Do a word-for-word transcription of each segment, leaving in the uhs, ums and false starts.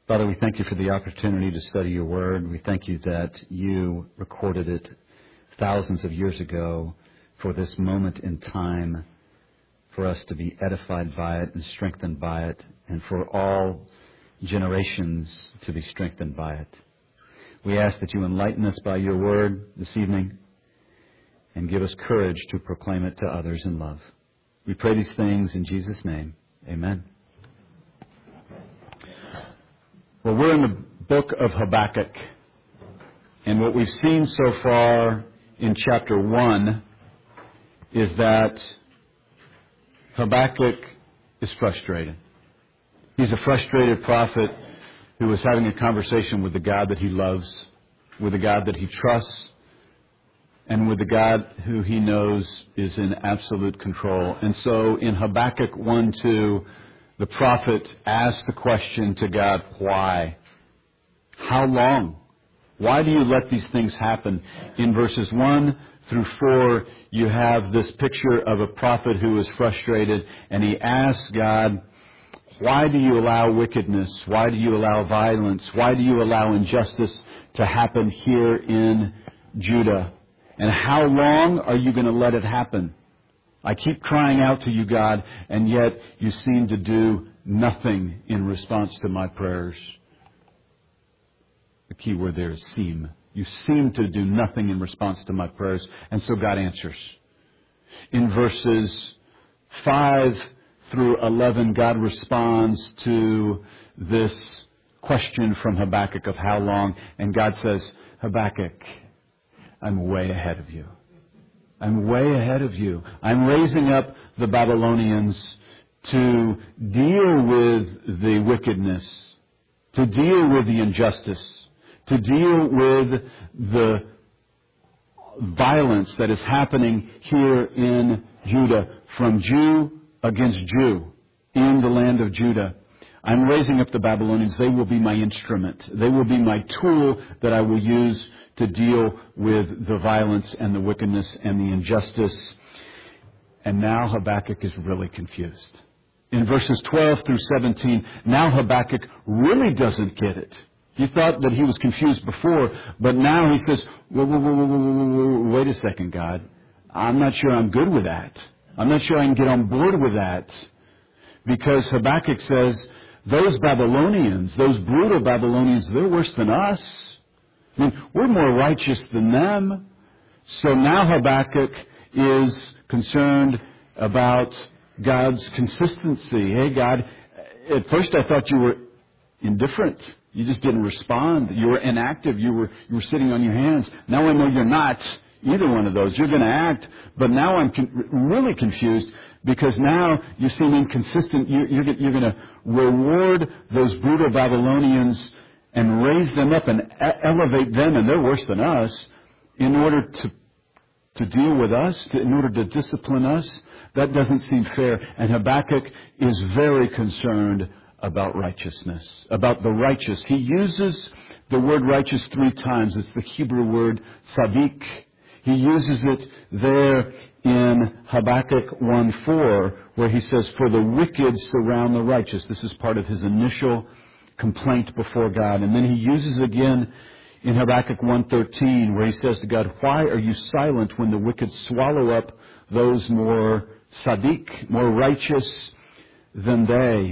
Father, we thank you for the opportunity to study your word. We thank you that you recorded it thousands of years ago for this moment in time, for us to be edified by it and strengthened by it, and for all generations to be strengthened by it. We ask that you enlighten us by your word this evening and give us courage to proclaim it to others in love. We pray these things in Jesus' name. Amen. Well, we're in the book of Habakkuk, and what we've seen so far in chapter one is that Habakkuk is frustrated. He's a frustrated prophet who was having a conversation with the God that he loves, with the God that he trusts, and with the God who he knows is in absolute control. And so in Habakkuk one two, the prophet asks the question to God, why? How long? Why do you let these things happen? In verses one through four, you have this picture of a prophet who is frustrated, and he asks God, why do you allow wickedness? Why do you allow violence? Why do you allow injustice to happen here in Judah? And how long are you going to let it happen? I keep crying out to you, God, and yet you seem to do nothing in response to my prayers. The key word there is seem. You seem to do nothing in response to my prayers, and so God answers. In verses five through eleven, God responds to this question from Habakkuk of how long, and God says, Habakkuk, I'm way ahead of you. I'm way ahead of you. I'm raising up the Babylonians to deal with the wickedness, to deal with the injustice, to deal with the violence that is happening here in Judah, from Jew against Jew in the land of Judah. I'm raising up the Babylonians. They will be my instrument. They will be my tool that I will use to deal with the violence and the wickedness and the injustice. And now Habakkuk is really confused. In verses twelve through seventeen, now Habakkuk really doesn't get it. He thought that he was confused before, but now he says, whoa, whoa, whoa, whoa, whoa, whoa, wait a second, God. I'm not sure I'm good with that. I'm not sure I can get on board with that. Because Habakkuk says, those Babylonians, those brutal Babylonians, they're worse than us. I mean, we're more righteous than them. So now Habakkuk is concerned about God's consistency. Hey, God, at first I thought you were indifferent. You just didn't respond. You were inactive. You were you were sitting on your hands. Now I know you're not either one of those. You're going to act. But now I'm con- really confused because now you seem inconsistent. You, you're, you're going to reward those brutal Babylonians and raise them up and e- elevate them, and they're worse than us, in order to to deal with us, to, in order to discipline us. That doesn't seem fair. And Habakkuk is very concerned about righteousness, about the righteous. He uses the word righteous three times. It's the Hebrew word tzaddik. He uses it there in Habakkuk one four, where he says, for the wicked surround the righteous. This is part of his initial complaint before God. And then he uses again in Habakkuk one thirteen, where he says to God, why are you silent when the wicked swallow up those more tzaddik, more righteous than they?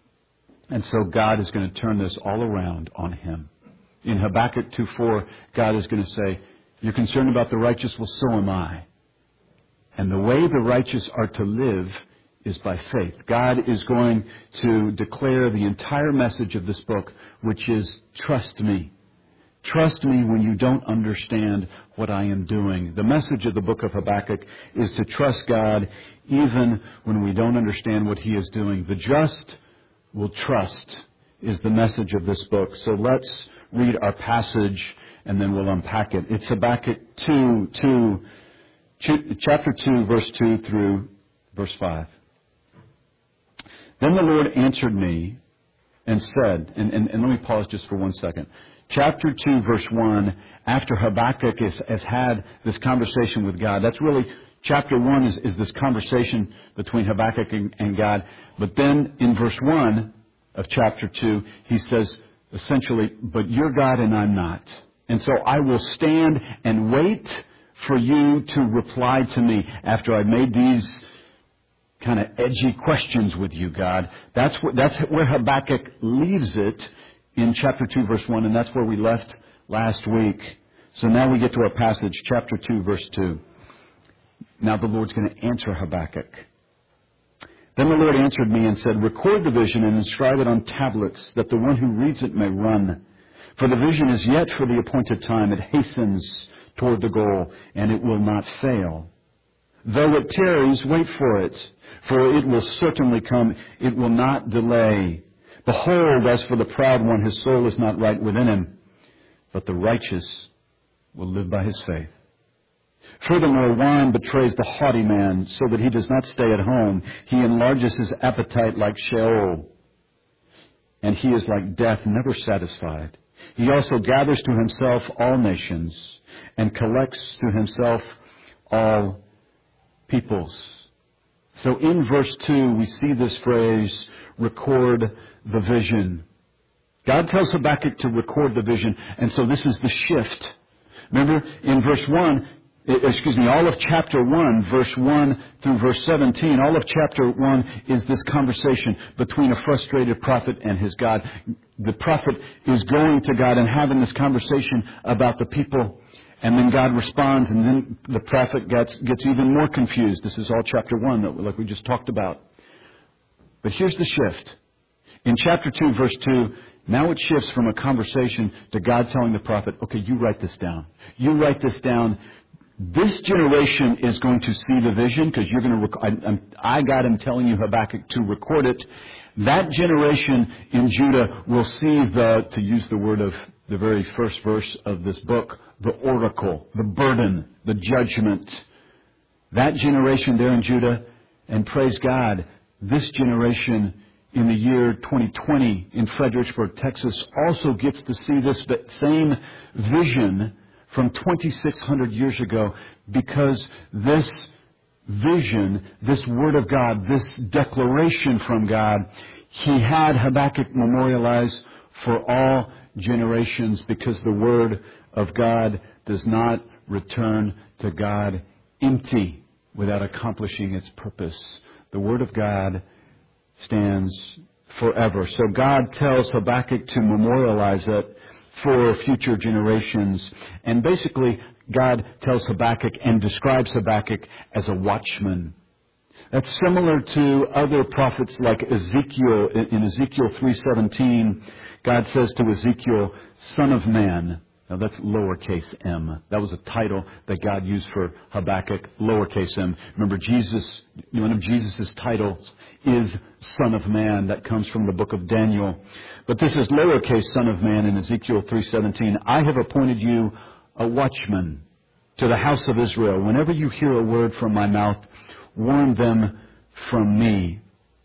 And so God is going to turn this all around on him. In Habakkuk two four, God is going to say, you're concerned about the righteous? Well, so am I. And the way the righteous are to live is by faith. God is going to declare the entire message of this book, which is trust me. Trust me when you don't understand what I am doing. The message of the book of Habakkuk is to trust God even when we don't understand what he is doing. The just will trust is the message of this book. So let's read our passage and then we'll unpack it. It's Habakkuk two, two, chapter two, verse two through verse five. Then the Lord answered me and said, and, and, and let me pause just for one second. Chapter two, verse one, after Habakkuk has, has had this conversation with God, that's really, chapter one is, is this conversation between Habakkuk and, and God. But then in verse one of chapter two, he says, Essentially, but you're God and I'm not. And so I will stand and wait for you to reply to me after I made these kind of edgy questions with you, God. That's where, that's where Habakkuk leaves it in chapter two, verse one, and that's where we left last week. So now we get to our passage, chapter two, verse two. Now the Lord's going to answer Habakkuk. Then the Lord answered me and said, record the vision and inscribe it on tablets, that the one who reads it may run. For the vision is yet for the appointed time. It hastens toward the goal, and it will not fail. Though it tarries, wait for it, for it will certainly come. It will not delay. Behold, as for the proud one, his soul is not right within him, but the righteous will live by his faith. Furthermore, wine betrays the haughty man, so that he does not stay at home. He enlarges his appetite like Sheol, and he is like death, never satisfied. He also gathers to himself all nations, and collects to himself all peoples. So in verse two, we see this phrase, record the vision. God tells Habakkuk to record the vision, and so this is the shift. Remember, in verse one, excuse me, all of chapter one, verse one through verse seventeen, all of chapter one is this conversation between a frustrated prophet and his God. The prophet is going to God and having this conversation about the people, and then God responds, and then the prophet gets, gets even more confused. This is all chapter one, like we just talked about. But here's the shift. In chapter two, verse two, now it shifts from a conversation to God telling the prophet, okay, you write this down. You write this down. This generation is going to see the vision because you're going to. Rec- I, I got him telling you, Habakkuk, to record it. That generation in Judah will see the, to use the word of the very first verse of this book, the oracle, the burden, the judgment. That generation there in Judah, and praise God, this generation in the year twenty twenty in Fredericksburg, Texas, also gets to see this same vision from twenty-six hundred years ago, because this vision, this Word of God, this declaration from God, He had Habakkuk memorialize for all generations, because the Word of God does not return to God empty without accomplishing its purpose. The Word of God stands forever. So God tells Habakkuk to memorialize it for future generations. And basically, God tells Habakkuk and describes Habakkuk as a watchman. That's similar to other prophets like Ezekiel. In Ezekiel three seventeen, God says to Ezekiel, Son of Man. Now that's lowercase m. That was a title that God used for Habakkuk, lowercase m. Remember, Jesus, one of Jesus' titles is Son of Man. That comes from the book of Daniel. But this is lowercase Son of Man in Ezekiel three seventeen. I have appointed you a watchman to the house of Israel. Whenever you hear a word from my mouth, warn them from me.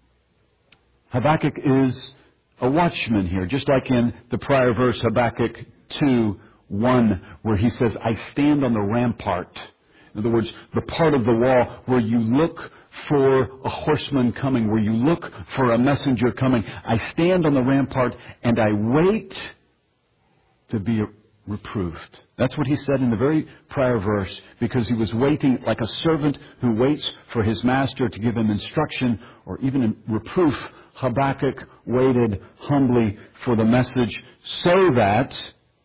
Habakkuk is a watchman here, just like in the prior verse, Habakkuk two one, where he says, I stand on the rampart. In other words, the part of the wall where you look for a horseman coming, where you look for a messenger coming. I stand on the rampart and I wait to be reproved. That's what he said in the very prior verse, because he was waiting like a servant who waits for his master to give him instruction or even reproof. Habakkuk waited humbly for the message so that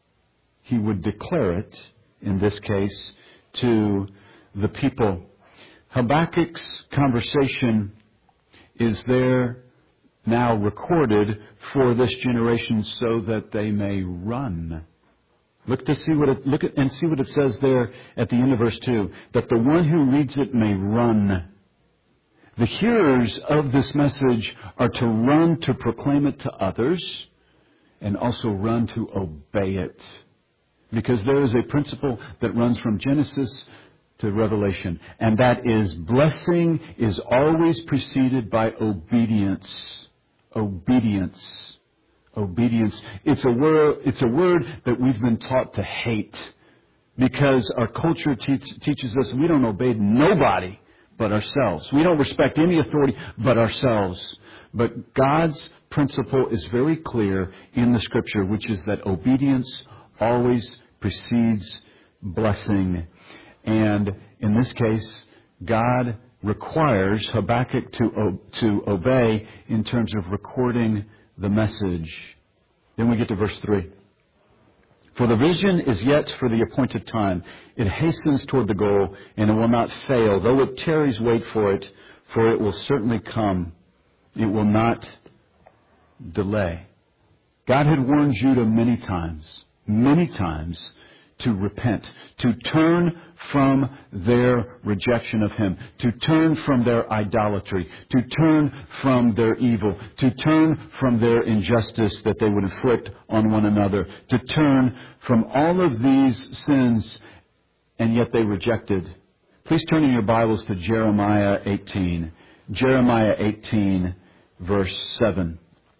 he would declare it, in this case, to the people. Habakkuk's conversation is there now recorded for this generation so that they may run. Look to see what it, look at and see what it says there at the end of verse two, that the one who reads it may run. The hearers of this message are to run to proclaim it to others and also run to obey it. Because there is a principle that runs from Genesis to Revelation, and that is blessing is always preceded by obedience. Obedience. Obedience. It's a word, it's a word that we've been taught to hate, because our culture teach, teaches us we don't obey nobody but ourselves. We don't respect any authority but ourselves. But God's principle is very clear in the Scripture, which is that obedience always precedes blessing. And in this case, God requires Habakkuk to, to obey in terms of recording the message. Then we get to verse three. For the vision is yet for the appointed time. It hastens toward the goal, and it will not fail. Though it tarries, wait for it, for it will certainly come. It will not delay. God had warned Judah many times, many times, to repent, to turn from their rejection of Him, to turn from their idolatry, to turn from their evil, to turn from their injustice that they would inflict on one another, to turn from all of these sins, and yet they rejected. Please turn in your Bibles to Jeremiah eighteen. Jeremiah eighteen, verse seven.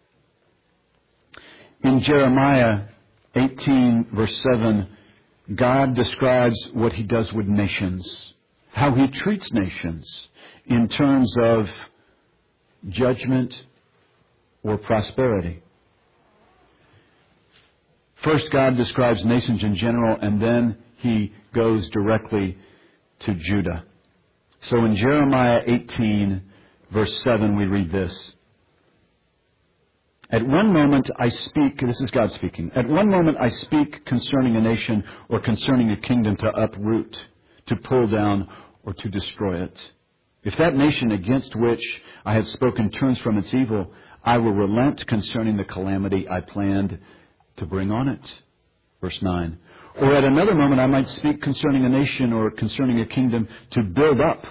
In Jeremiah eighteen, verse seven, God describes what He does with nations, how He treats nations in terms of judgment or prosperity. First, God describes nations in general, and then He goes directly to Judah. So in Jeremiah eighteen, verse seven, we read this. At one moment I speak, this is God speaking, at one moment I speak concerning a nation or concerning a kingdom to uproot, to pull down, or to destroy it. If that nation against which I have spoken turns from its evil, I will relent concerning the calamity I planned to bring on it. Verse nine. Or at another moment I might speak concerning a nation or concerning a kingdom to build up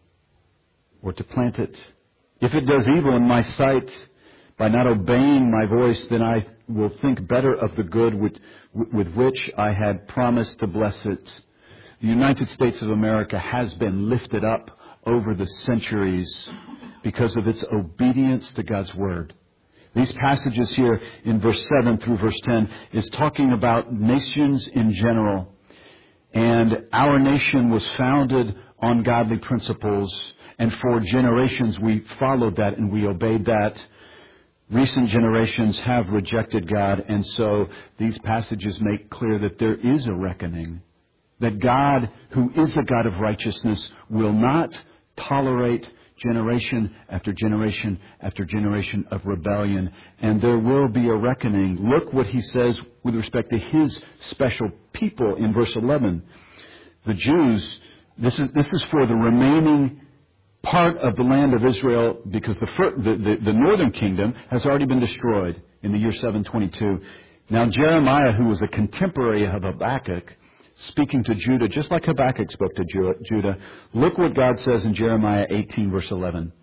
or to plant it. If it does evil in my sight, by not obeying my voice, then I will think better of the good with, with which I had promised to bless it. The United States of America has been lifted up over the centuries because of its obedience to God's Word. These passages here in verse seven through verse ten is talking about nations in general. And our nation was founded on godly principles, and for generations we followed that and we obeyed that. Recent generations have rejected God, and so these passages make clear that there is a reckoning. That God, who is a God of righteousness, will not tolerate generation after generation after generation of rebellion. And there will be a reckoning. Look what He says with respect to His special people in verse eleven. The Jews, this is, this is for the remaining part of the land of Israel, because the, the, the, the northern kingdom has already been destroyed in the year seven twenty-two. Now Jeremiah, who was a contemporary of Habakkuk, speaking to Judah, just like Habakkuk spoke to Judah, look what God says in Jeremiah eighteen, verse eleven.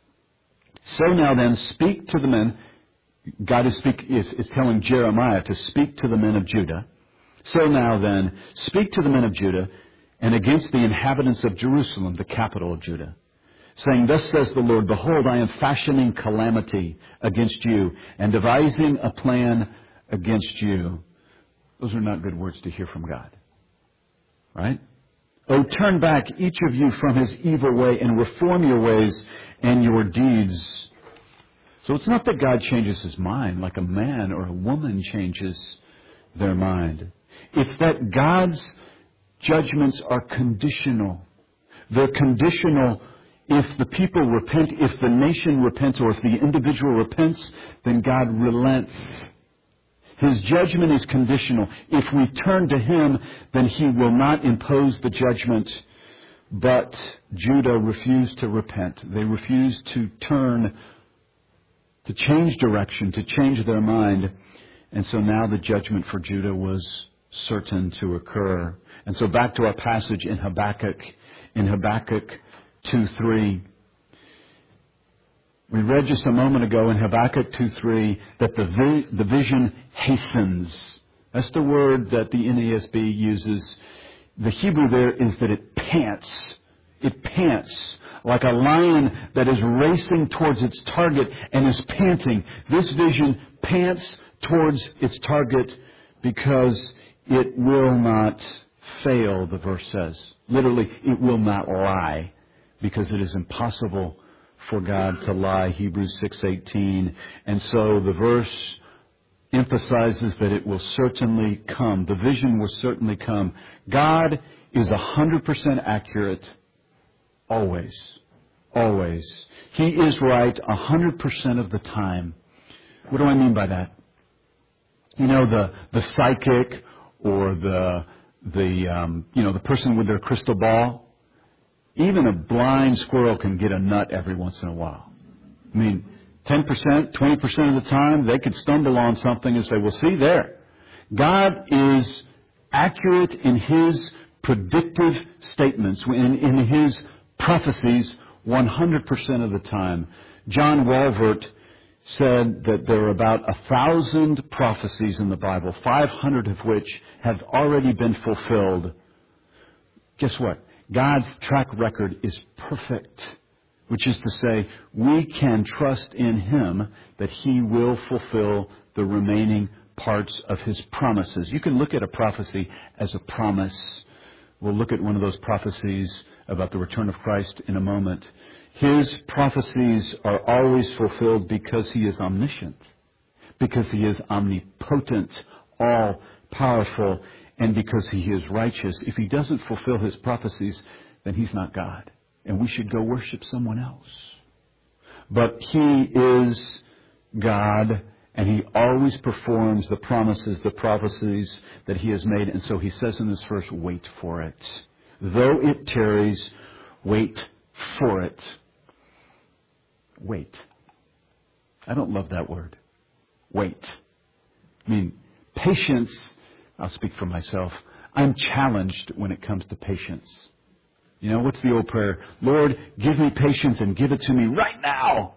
So now then, speak to the men. God is, speak, is, is telling Jeremiah to speak to the men of Judah. So now then, speak to the men of Judah and against the inhabitants of Jerusalem, the capital of Judah, saying, thus says the Lord, behold, I am fashioning calamity against you and devising a plan against you. Those are not good words to hear from God. Right? Oh, turn back, each of you, from his evil way and reform your ways and your deeds. So it's not that God changes His mind like a man or a woman changes their mind. It's that God's judgments are conditional. They're conditional. If the people repent, if the nation repents, or if the individual repents, then God relents. His judgment is conditional. If we turn to Him, then He will not impose the judgment. But Judah refused to repent. They refused to turn, to change direction, to change their mind. And so now the judgment for Judah was certain to occur. And so back to our passage in Habakkuk, in Habakkuk two three. We read just a moment ago in Habakkuk two three that the, vi- the vision hastens. That's the word that the N A S B uses. The Hebrew there is that it pants. It pants like a lion that is racing towards its target and is panting. This vision pants towards its target because it will not fail, the verse says. Literally, it will not lie, because it is impossible for God to lie, Hebrews six eighteen. And so the verse emphasizes that it will certainly come. The vision will certainly come. God is one hundred percent accurate always. Always. He is right one hundred percent of the time. What do I mean by that? You know, the, the psychic or the, the, um, you know, the person with their crystal ball. Even a blind squirrel can get a nut every once in a while. I mean, ten percent, twenty percent of the time, they could stumble on something and say, well, see there. God is accurate in His predictive statements, in, in His prophecies, one hundred percent of the time. John Walvert said that there are about a thousand prophecies in the Bible, five hundred of which have already been fulfilled. Guess what? God's track record is perfect, which is to say, we can trust in Him that He will fulfill the remaining parts of His promises. You can look at a prophecy as a promise. We'll look at one of those prophecies about the return of Christ in a moment. His prophecies are always fulfilled because He is omniscient, because He is omnipotent, all-powerful, and because He is righteous. If He doesn't fulfill His prophecies, then He's not God, and we should go worship someone else. But He is God, and He always performs the promises, the prophecies that He has made. And so He says in this verse, wait for it. Though it tarries, wait for it. Wait. I don't love that word. Wait. I mean, patience, I'll speak for myself. I'm challenged when it comes to patience. You know, what's the old prayer? Lord, give me patience and give it to me right now.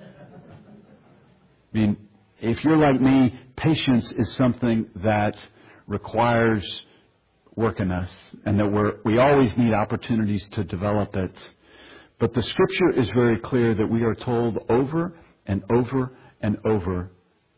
I mean, if you're like me, patience is something that requires work in us, and that we're, we always need opportunities to develop it. But the Scripture is very clear that we are told over and over and over.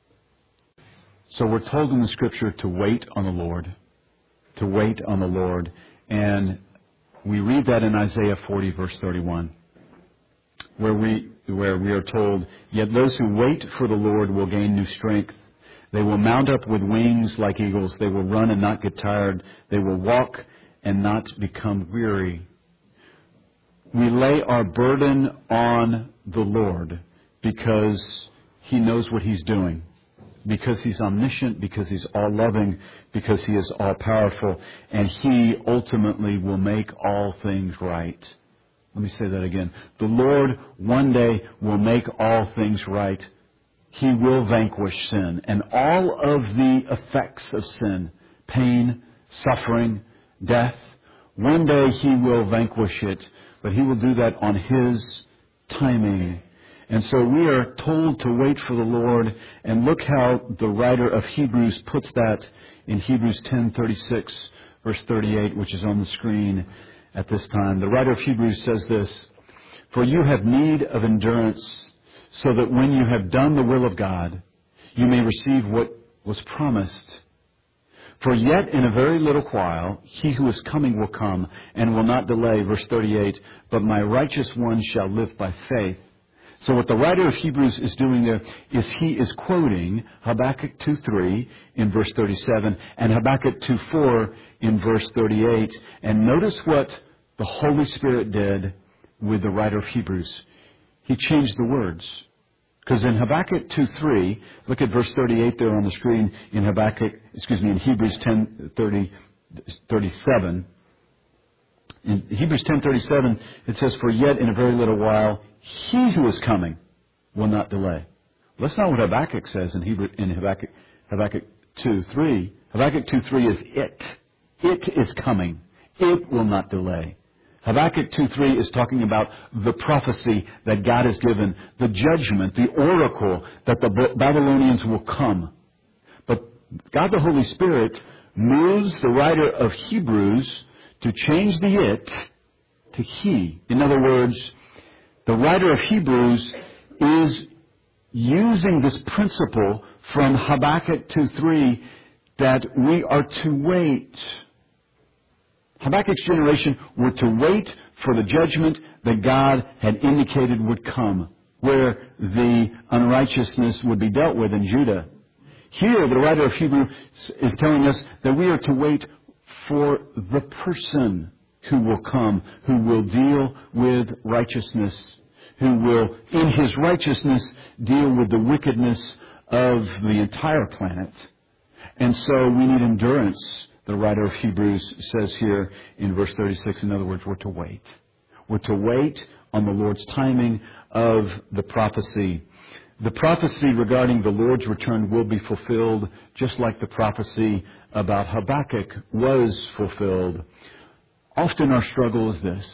So we're told in the Scripture to wait on the Lord, to wait on the Lord. And we read that in Isaiah forty, verse thirty-one, where we, where we are told, yet those who wait for the Lord will gain new strength. They will mount up with wings like eagles. They will run and not get tired. They will walk and not become weary. We lay our burden on the Lord because He knows what He's doing, because He's omniscient, because He's all-loving, because He is all-powerful, and He ultimately will make all things right. Let me say that again. The Lord one day will make all things right. He will vanquish sin and all of the effects of sin, pain, suffering, death. One day He will vanquish it, but He will do that on His timing. And so we are told to wait for the Lord, and look how the writer of Hebrews puts that in Hebrews ten thirty-six, verse thirty-eight, which is on the screen at this time. The writer of Hebrews says this, for you have need of endurance, so that when you have done the will of God, you may receive what was promised. For yet in a very little while, He who is coming will come and will not delay. Verse thirty-eight, but my righteous one shall live by faith. So what the writer of Hebrews is doing there is he is quoting Habakkuk two three in verse thirty-seven and Habakkuk two four in verse thirty-eight. And notice what the Holy Spirit did with the writer of Hebrews. He changed the words. Because in Habakkuk two three, look at verse thirty-eight there on the screen in Habakkuk, excuse me, in Hebrews ten thirty, thirty-seven. In Hebrews ten thirty-seven, it says, for yet in a very little while, He who is coming will not delay. Well, that's not what Habakkuk says in Hebrew, in Habakkuk, Habakkuk two three. Habakkuk two three is it. It is coming. It will not delay. Habakkuk two three is talking about the prophecy that God has given, the judgment, the oracle that the Babylonians will come. But God the Holy Spirit moves the writer of Hebrews to change the it to he. In other words, the writer of Hebrews is using this principle from Habakkuk two three that we are to wait. Habakkuk's generation were to wait for the judgment that God had indicated would come, where the unrighteousness would be dealt with in Judah. Here, the writer of Hebrews is telling us that we are to wait for the person who will come, who will deal with righteousness, who will, in his righteousness, deal with the wickedness of the entire planet. And so we need endurance, the writer of Hebrews says here in verse thirty-six. In other words, we're to wait. We're to wait on the Lord's timing of the prophecy. The prophecy regarding the Lord's return will be fulfilled just like the prophecy about Habakkuk was fulfilled. Often our struggle is this.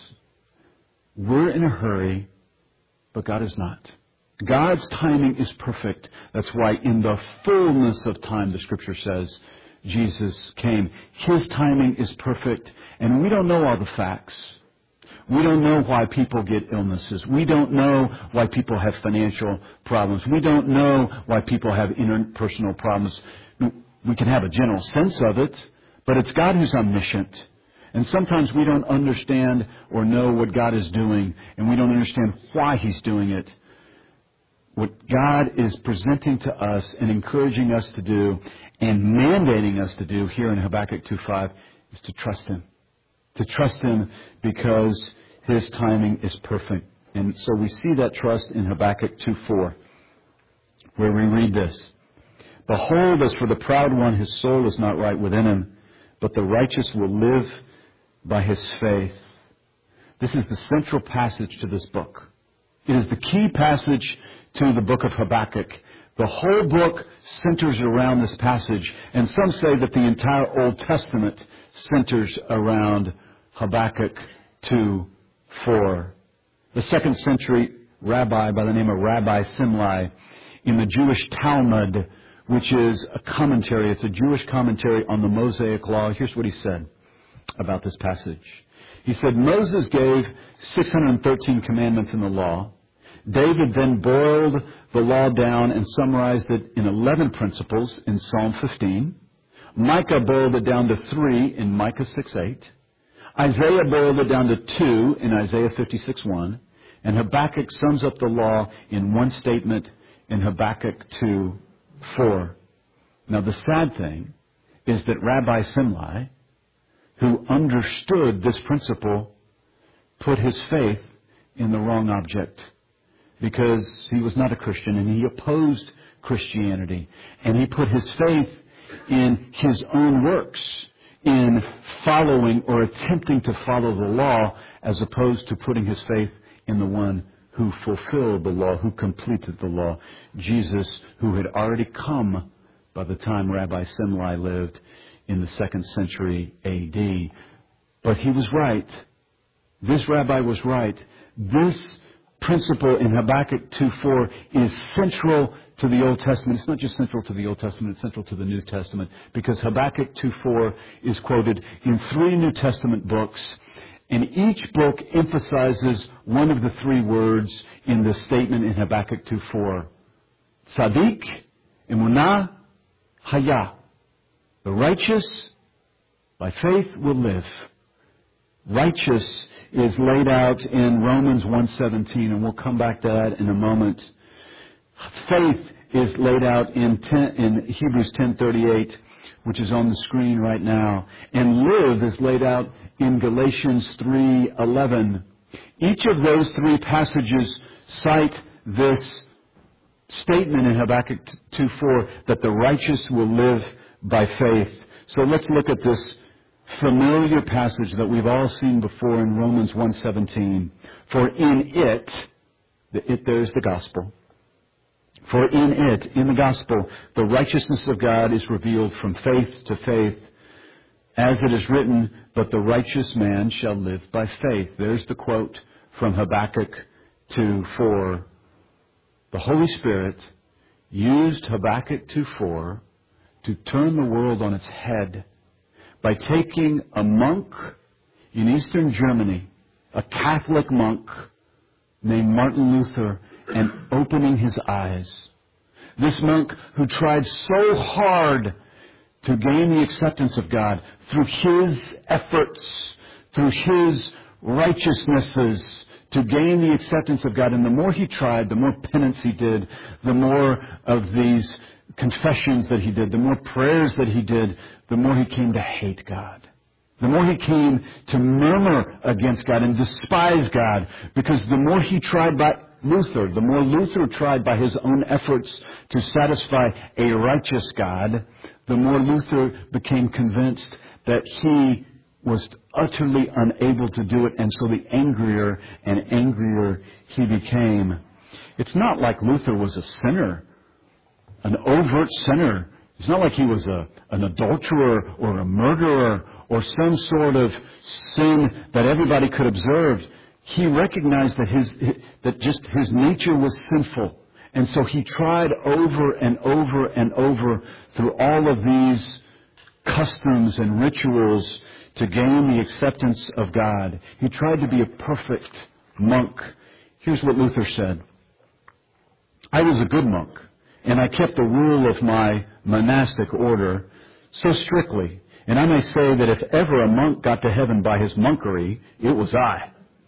We're in a hurry, but God is not. God's timing is perfect. That's why in the fullness of time, the Scripture says, Jesus came. His timing is perfect, and we don't know all the facts. We don't know why people get illnesses. We don't know why people have financial problems. We don't know why people have interpersonal problems. We can have a general sense of it, but it's God who's omniscient. And sometimes we don't understand or know what God is doing, and we don't understand why He's doing it. What God is presenting to us and encouraging us to do and mandating us to do here in Habakkuk two five is to trust Him. To trust Him because His timing is perfect. And so we see that trust in Habakkuk two four, where we read this. Behold, as for the proud one, his soul is not right within him, but the righteous will live by his faith. This is the central passage to this book. It is the key passage to the book of Habakkuk. The whole book centers around this passage, and some say that the entire Old Testament centers around Habakkuk two four. The second century rabbi by the name of Rabbi Simlai in the Jewish Talmud, which is a commentary, it's a Jewish commentary on the Mosaic Law. Here's what he said about this passage. He said, Moses gave six hundred thirteen commandments in the law. David then boiled the law down and summarized it in eleven principles in Psalm fifteen. Micah boiled it down to three in Micah six eight. Isaiah boiled it down to two in Isaiah fifty-six one. And Habakkuk sums up the law in one statement in Habakkuk two four. Now the sad thing is that Rabbi Simlai, who understood this principle, put his faith in the wrong object, because he was not a Christian and he opposed Christianity. And he put his faith in his own works, in following or attempting to follow the law, as opposed to putting his faith in the one who fulfilled the law, who completed the law, Jesus, who had already come by the time Rabbi Simlai lived in the second century A D. But he was right. This rabbi was right. This principle in Habakkuk two four is central to the Old Testament. It's not just central to the Old Testament, it's central to the New Testament, because Habakkuk two four is quoted in three New Testament books, and each book emphasizes one of the three words in the statement in Habakkuk two four. Tzaddik, Emunah, Haya. The righteous, by faith, will live. Righteous is laid out in Romans one seventeen, and we'll come back to that in a moment. Faith is laid out in, ten, in Hebrews ten thirty-eight, which is on the screen right now. And live is laid out in Galatians three eleven. Each of those three passages cite this statement in Habakkuk two four that the righteous will live by faith. So let's look at this familiar passage that we've all seen before in Romans one seventeen. For in it, the it there is the gospel. For in it, in the gospel, the righteousness of God is revealed from faith to faith. As it is written, but the righteous man shall live by faith. There's the quote from Habakkuk two four. The Holy Spirit used Habakkuk two four to turn the world on its head by taking a monk in Eastern Germany, a Catholic monk named Martin Luther, and opening his eyes. This monk who tried so hard to gain the acceptance of God through his efforts, through his righteousnesses, to gain the acceptance of God. And the more he tried, the more penance he did, the more of these confessions that he did, the more prayers that he did, the more he came to hate God. The more he came to murmur against God and despise God, because the more he tried by Luther, the more Luther tried by his own efforts to satisfy a righteous God, the more Luther became convinced that he was utterly unable to do it, and so the angrier and angrier he became. It's not like Luther was a sinner, an overt sinner. It's not like he was a, an adulterer or a murderer or some sort of sin that everybody could observe. He recognized that his that just his nature was sinful. And so he tried over and over and over through all of these customs and rituals to gain the acceptance of God. He tried to be a perfect monk. Here's what Luther said. I was a good monk, and I kept the rule of my monastic order so strictly. And I may say that if ever a monk got to heaven by his monkery, it was I.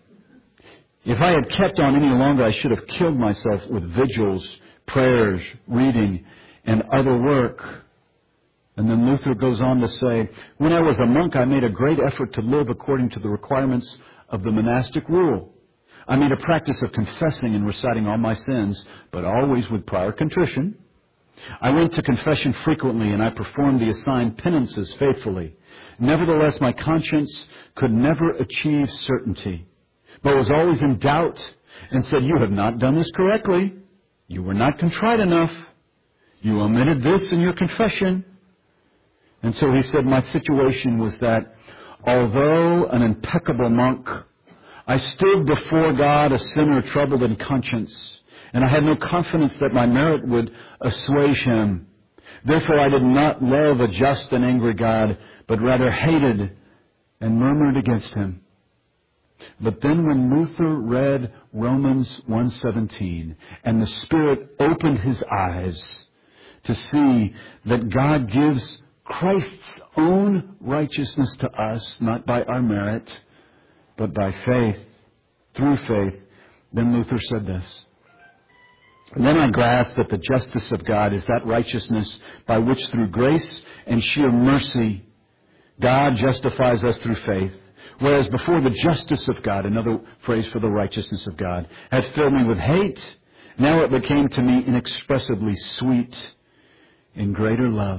If I had kept on any longer, I should have killed myself with vigils, prayers, reading, and other work. And then Luther goes on to say, when I was a monk, I made a great effort to live according to the requirements of the monastic rule. I made a practice of confessing and reciting all my sins, but always with prior contrition. I went to confession frequently, and I performed the assigned penances faithfully. Nevertheless, my conscience could never achieve certainty, but was always in doubt and said, you have not done this correctly. You were not contrite enough. You omitted this in your confession. And so he said, my situation was that although an impeccable monk, I stood before God a sinner troubled in conscience, and I had no confidence that my merit would assuage him. Therefore I did not love a just and angry God, but rather hated and murmured against him. But then when Luther read Romans one seventeen, and the Spirit opened his eyes to see that God gives Christ's own righteousness to us, not by our merit, but by faith, through faith, then Luther said this. Then I grasped that the justice of God is that righteousness by which through grace and sheer mercy, God justifies us through faith. Whereas before the justice of God, another phrase for the righteousness of God, had filled me with hate, now it became to me inexpressibly sweet in greater love.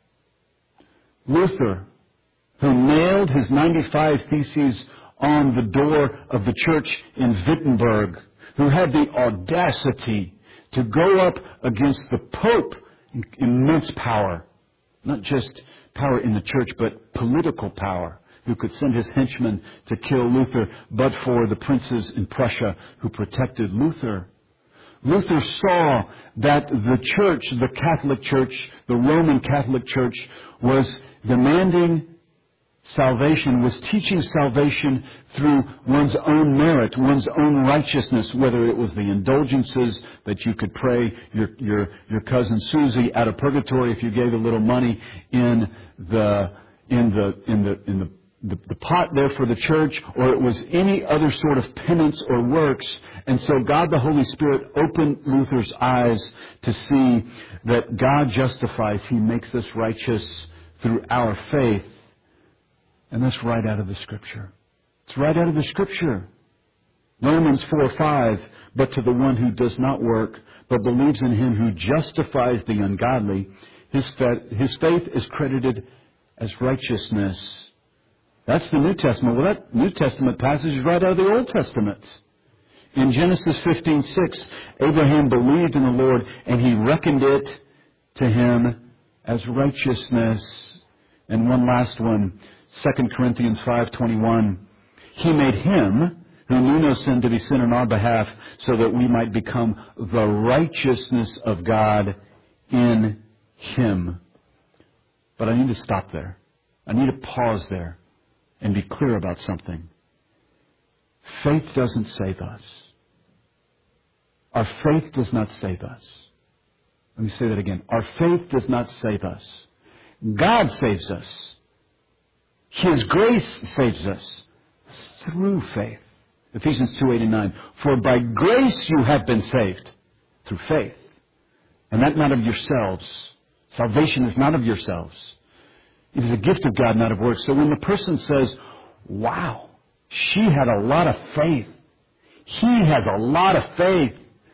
Luther, who nailed his ninety-five Theses on the door of the church in Wittenberg, who had the audacity to go up against the Pope, immense power, not just power in the church, but political power, who could send his henchmen to kill Luther, but for the princes in Prussia who protected Luther. Luther saw that the church, the Catholic Church, the Roman Catholic Church, was demanding salvation, was teaching salvation through one's own merit, one's own righteousness, whether it was the indulgences that you could pray your your your cousin Susie out of purgatory if you gave a little money in the in the in the in the The, the pot there for the church, or it was any other sort of penance or works. And so God the Holy Spirit opened Luther's eyes to see that God justifies. He makes us righteous through our faith. And that's right out of the Scripture. It's right out of the Scripture. Romans four five, but to the one who does not work, but believes in him who justifies the ungodly, his faith, his faith is credited as righteousness. That's the New Testament. Well, that New Testament passage is right out of the Old Testament. In Genesis fifteen six, Abraham believed in the Lord, and he reckoned it to him as righteousness. And one last one, Second Corinthians five twenty-one. He made him, who knew no sin, to be sin on our behalf, so that we might become the righteousness of God in him. But I need to stop there. I need to pause there and be clear about something. Faith doesn't save us. Our faith does not save us. Let me say that again. Our faith does not save us. God saves us. His grace saves us through faith. Ephesians two, eight and nine. For by grace you have been saved through faith. And that not of yourselves. Salvation is not of yourselves. It is a gift of God, not of works. So when the person says, wow, she had a lot of faith. He has a lot of faith.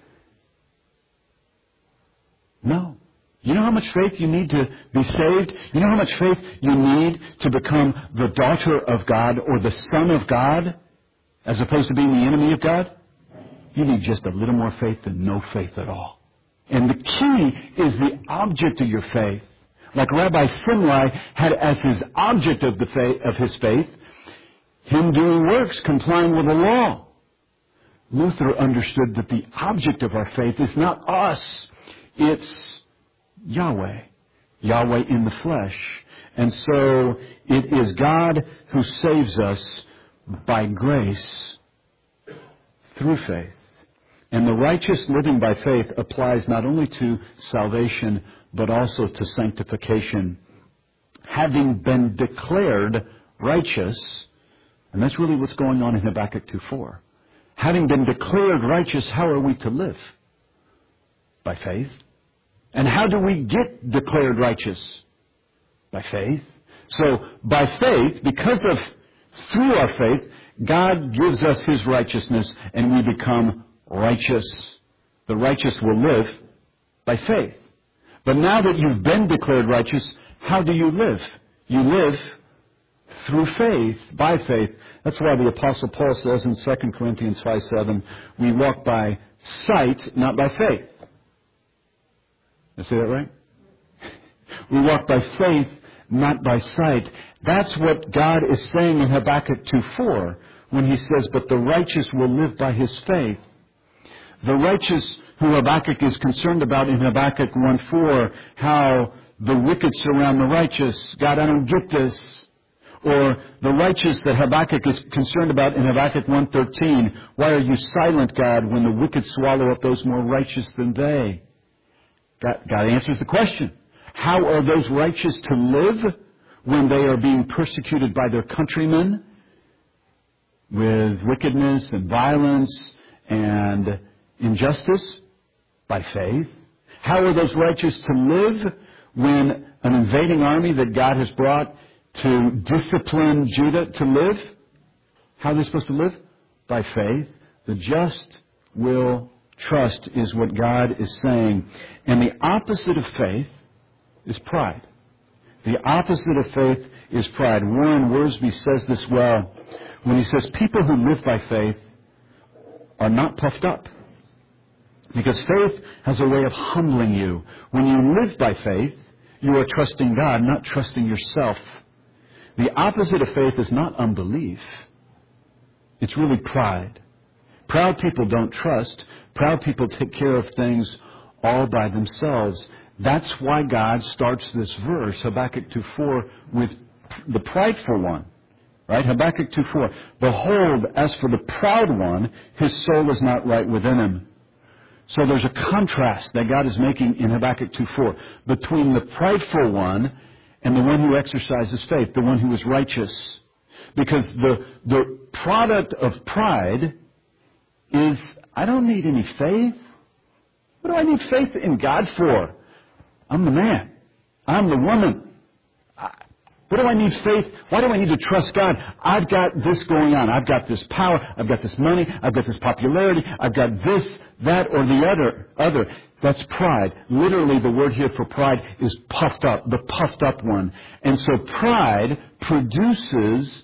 No. You know how much faith you need to be saved? You know how much faith you need to become the daughter of God or the son of God as opposed to being the enemy of God? You need just a little more faith than no faith at all. And the key is the object of your faith. Like Rabbi Simlai had as his object of the faith, of his faith, him doing works, complying with the law. Luther understood that the object of our faith is not us. It's Yahweh. Yahweh in the flesh. And so it is God who saves us by grace through faith. And the righteous living by faith applies not only to salvation, but also to sanctification. Having been declared righteous, and that's really what's going on in Habakkuk two four. Having been declared righteous, how are we to live? By faith. And how do we get declared righteous? By faith. So, by faith, because of, through our faith, God gives us His righteousness and we become righteous. The righteous will live by faith. But now that you've been declared righteous, how do you live? You live through faith, by faith. That's why the Apostle Paul says in Second Corinthians five seven, we walk by sight, not by faith. Did I say that right? We walk by faith, not by sight. That's what God is saying in Habakkuk two four when he says, but the righteous will live by his faith. The righteous who Habakkuk is concerned about in Habakkuk one four, how the wicked surround the righteous. God, I don't get this. Or the righteous that Habakkuk is concerned about in Habakkuk one thirteen, why are you silent, God, when the wicked swallow up those more righteous than they? God, God answers the question. How are those righteous to live when they are being persecuted by their countrymen with wickedness and violence and injustice? By faith. How are those righteous to live when an invading army that God has brought to discipline Judah to live? How are they supposed to live? By faith. The just will trust is what God is saying. And the opposite of faith is pride. The opposite of faith is pride. Warren Wiersbe says this well when he says people who live by faith are not puffed up. Because faith has a way of humbling you. When you live by faith, you are trusting God, not trusting yourself. The opposite of faith is not unbelief. It's really pride. Proud people don't trust. Proud people take care of things all by themselves. That's why God starts this verse, Habakkuk two four, with the prideful one. Right? Habakkuk two four. Behold, as for the proud one, his soul is not right within him. So there's a contrast that God is making in Habakkuk two four between the prideful one and the one who exercises faith, the one who is righteous. Because the, the product of pride is, I don't need any faith. What do I need faith in God for? I'm the man. I'm the woman. I, what do I need faith? Why do I need to trust God? I've got this going on. I've got this power. I've got this money. I've got this popularity. I've got this, that, or the other. Other. That's pride. Literally, the word here for pride is puffed up, the puffed up one. And so pride produces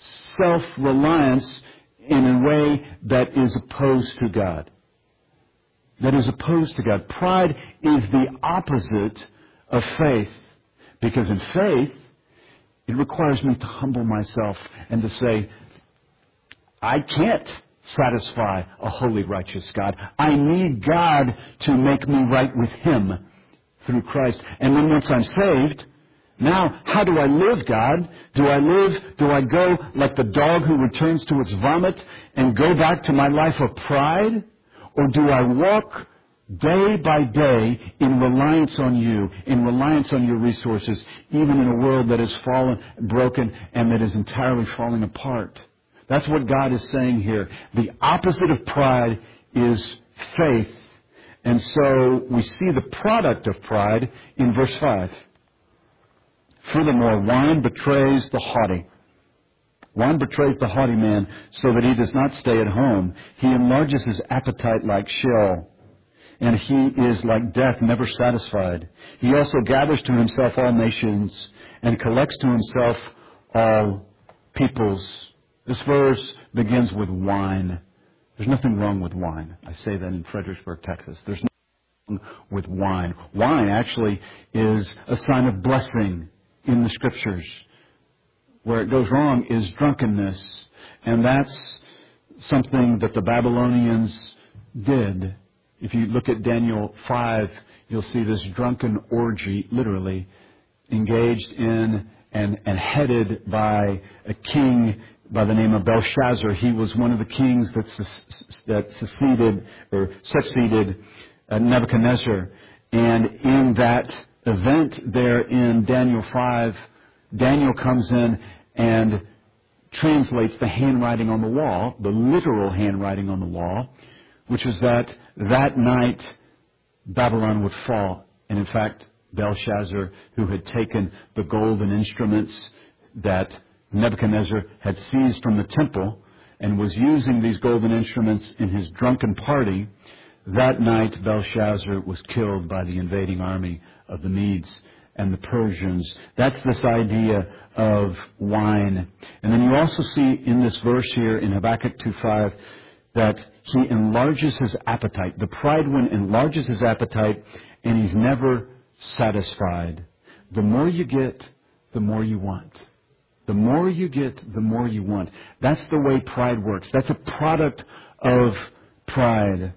self-reliance in a way that is opposed to God. That is opposed to God. Pride is the opposite of faith. Because in faith, it requires me to humble myself and to say, I can't satisfy a holy, righteous God. I need God to make me right with Him through Christ. And then once I'm saved, now how do I live, God? Do I live, do I go like the dog who returns to its vomit and go back to my life of pride? Or do I walk day by day in reliance on you, in reliance on your resources, even in a world that is fallen, broken, and that is entirely falling apart. That's what God is saying here. The opposite of pride is faith. And so we see the product of pride in verse five. Furthermore, wine betrays the haughty. Wine betrays the haughty man so that he does not stay at home. He enlarges his appetite like Sheol, and he is like death, never satisfied. He also gathers to himself all nations and collects to himself all peoples. This verse begins with wine. There's nothing wrong with wine. I say that in Fredericksburg, Texas. There's nothing wrong with wine. Wine actually is a sign of blessing in the Scriptures. Where it goes wrong is drunkenness. And that's something that the Babylonians did. If you look at Daniel five, you'll see this drunken orgy, literally, engaged in and, and headed by a king by the name of Belshazzar. He was one of the kings that, that succeeded or succeeded uh, Nebuchadnezzar. And in that event there in Daniel five, Daniel comes in and translates the handwriting on the wall, the literal handwriting on the wall, which was that that night Babylon would fall. And in fact, Belshazzar, who had taken the golden instruments that Nebuchadnezzar had seized from the temple and was using these golden instruments in his drunken party, that night Belshazzar was killed by the invading army of the Medes and the Persians. That's this idea of wine. And then you also see in this verse here in Habakkuk two five that he enlarges his appetite. The pride one enlarges his appetite, and he's never satisfied. The more you get, the more you want. The more you get, the more you want. That's the way pride works. That's a product of pride.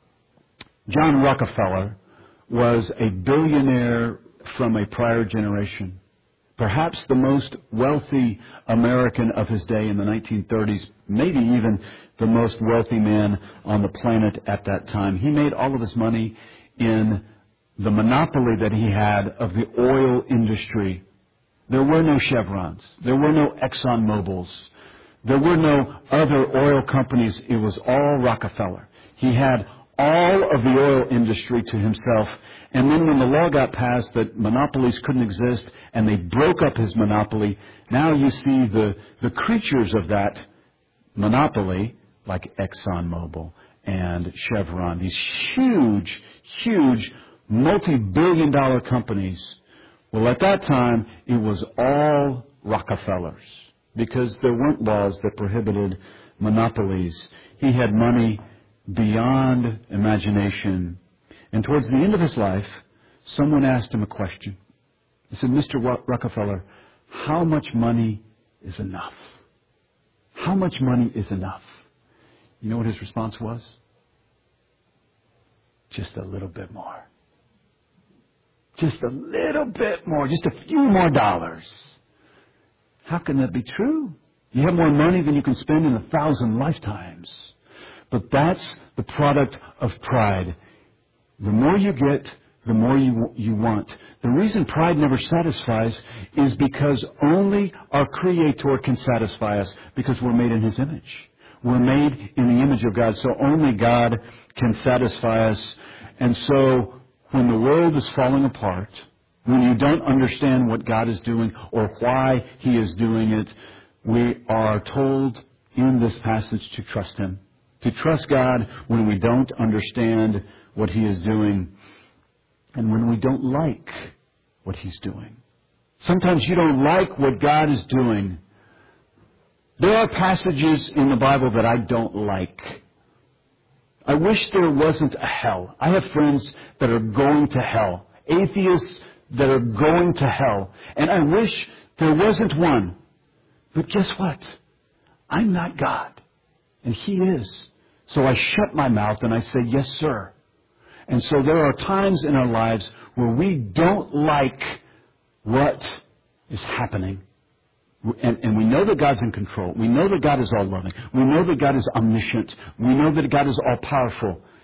John Rockefeller was a billionaire from a prior generation. Perhaps the most wealthy American of his day in the nineteen thirties, maybe even the most wealthy man on the planet at that time. He made all of his money in the monopoly that he had of the oil industry. There were no Chevrons. There were no Exxon Mobils. There were no other oil companies. It was all Rockefeller. He had all of the oil industry to himself. And then when the law got passed that monopolies couldn't exist and they broke up his monopoly, now you see the, the creatures of that monopoly, like ExxonMobil and Chevron, these huge, huge multi-billion dollar companies. Well, at that time, it was all Rockefellers because there weren't laws that prohibited monopolies. He had money beyond imagination. And towards the end of his life, someone asked him a question. He said, Mister Rockefeller, how much money is enough? How much money is enough? You know what his response was? Just a little bit more. Just a little bit more. Just a few more dollars. How can that be true? You have more money than you can spend in a thousand lifetimes. But that's the product of pride. The more you get, the more you you want. The reason pride never satisfies is because only our Creator can satisfy us, because we're made in His image. We're made in the image of God, so only God can satisfy us. And so when the world is falling apart, when you don't understand what God is doing or why He is doing it, we are told in this passage to trust Him. To trust God when we don't understand what He is doing and when we don't like what He's doing. Sometimes you don't like what God is doing. There are passages in the Bible that I don't like. I wish there wasn't a hell. I have friends that are going to hell. Atheists that are going to hell. And I wish there wasn't one. But guess what? I'm not God. And He is. So I shut my mouth and I say, yes, sir. And so there are times in our lives where we don't like what is happening. And, and we know that God's in control. We know that God is all-loving. We know that God is omniscient. We know that God is all-powerful.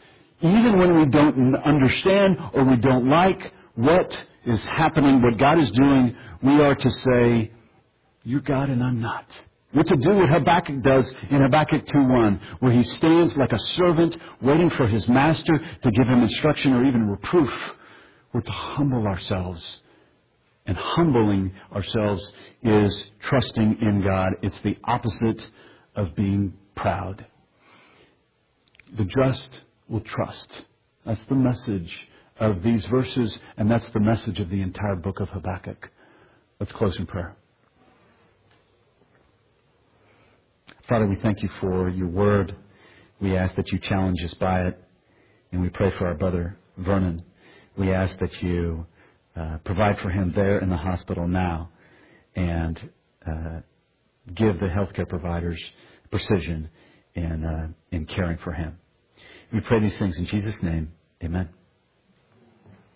even when we don't understand or we don't like what is happening, what God is doing, we are to say, you're God and I'm not. We're to do what Habakkuk does in Habakkuk two one, where he stands like a servant waiting for his master to give him instruction or even reproof. We're to humble ourselves. And humbling ourselves is trusting in God. It's the opposite of being proud. The just will trust. That's the message of these verses, and that's the message of the entire book of Habakkuk. Let's close in prayer. Father, we thank you for your word. We ask that you challenge us by it, and we pray for our brother Vernon. We ask that you uh, provide for him there in the hospital now, and uh, give the healthcare providers precision in uh, in caring for him. We pray these things in Jesus' name. Amen.